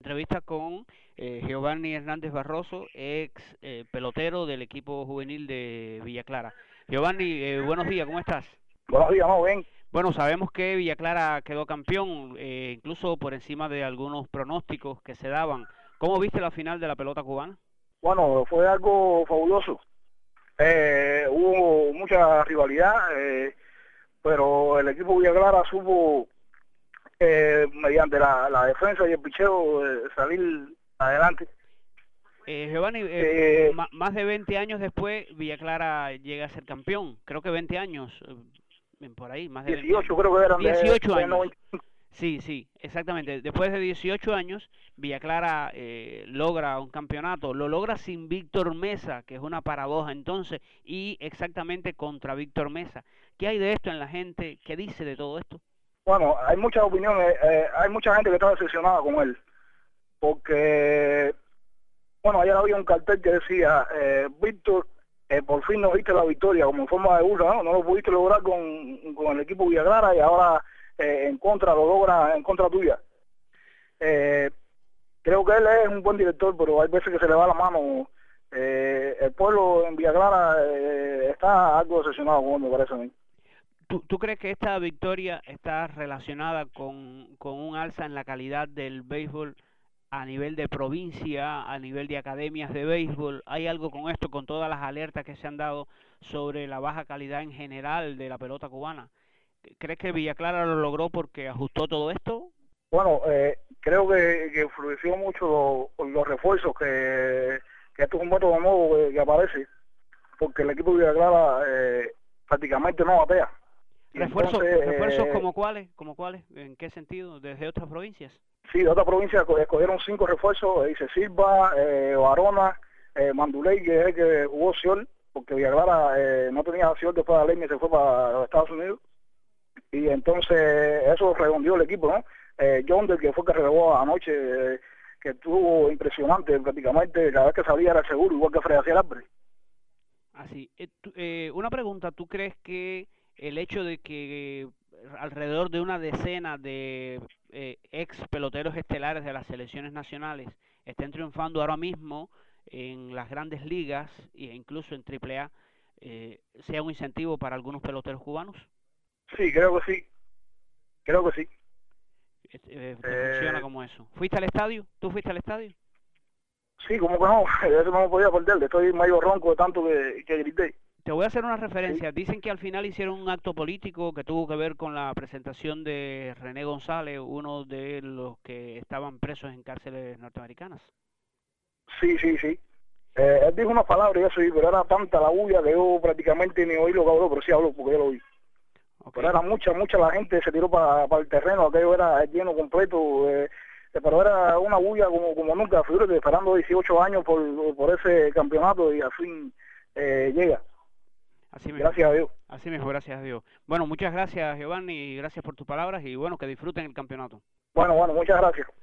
entrevista con Giovanni Hernández Barroso, ex pelotero del equipo juvenil de Villa Clara. Giovanni, buenos días, ¿cómo estás? Buenos días, ¿no? Bien. Bueno, sabemos que Villa Clara quedó campeón, incluso por encima de algunos pronósticos que se daban. ¿Cómo viste la final de la pelota cubana? Bueno, fue algo fabuloso. Hubo mucha rivalidad, pero el equipo Villa Clara supo, mediante la defensa y el picheo, salir adelante. Giovanni, más de 20 años después, Villa Clara llega a ser campeón. Creo que 20 años, por ahí, más de 18 creo que eran 18 de años. 95. Sí, exactamente. Después de 18 años, Villa Clara logra un campeonato. Lo logra sin Víctor Mesa, que es una paradoja entonces, y exactamente contra Víctor Mesa. ¿Qué hay de esto en la gente? ¿Qué dice de todo esto? Bueno, hay muchas opiniones, hay mucha gente que está decepcionada con él, porque, bueno, ayer había un cartel que decía, Víctor, por fin nos diste la victoria como forma de burla, ¿no? No lo pudiste lograr con el equipo Villa Clara y ahora en contra lo logra en contra tuya. Creo que él es un buen director, pero hay veces que se le va la mano. El pueblo en Villa Clara está algo decepcionado con él, me parece a mí. ¿Tú crees que esta victoria está relacionada con un alza en la calidad del béisbol a nivel de provincia, a nivel de academias de béisbol? ¿Hay algo con esto, con todas las alertas que se han dado sobre la baja calidad en general de la pelota cubana? ¿Crees que Villa Clara lo logró porque ajustó todo esto? Bueno, creo que influenció mucho los refuerzos que esto es un voto de nuevo que aparece, porque el equipo de Villa Clara prácticamente no batea. ¿Refuerzos como cuáles? ¿Como cuáles? ¿En qué sentido? ¿Desde otras provincias? Sí, de otra provincia escogieron 5 refuerzos, dice Silva, Barona, Manduley, que es el que jugó Siol, porque Villa Clara no tenía Siol después de la ley y se fue para los Estados Unidos. Y entonces eso redondeó el equipo, ¿no? Yonder, que fue el que relevó anoche, que estuvo impresionante prácticamente, cada vez que salía era seguro, igual que Fred hacía el hambre. Así, una pregunta, ¿tú crees que el hecho de que alrededor de una decena de ex peloteros estelares de las selecciones nacionales estén triunfando ahora mismo en las grandes ligas e incluso en AAA, sea un incentivo para algunos peloteros cubanos? Sí, creo que sí, creo que sí. Funciona como eso. ¿Fuiste al estadio? ¿Tú fuiste al estadio? Sí, como que no, eso no me podía perder, estoy medio ronco de tanto que grité. Te voy a hacer una referencia. Sí. Dicen que al final hicieron un acto político que tuvo que ver con la presentación de René González, uno de los que estaban presos en cárceles norteamericanas. Sí. Él dijo unas palabras y eso, pero era tanta la bulla que yo prácticamente ni oí lo que habló, pero sí habló porque yo lo oí. Okay. Pero era mucha la gente se tiró para el terreno, aquello era lleno completo, pero era una bulla como nunca, fíjate, esperando 18 años por ese campeonato y al fin llega. Así mismo. Gracias a Dios. Así mismo, gracias a Dios. Bueno, muchas gracias, Giovanni, y gracias por tus palabras y bueno, que disfruten el campeonato. Bueno, muchas gracias.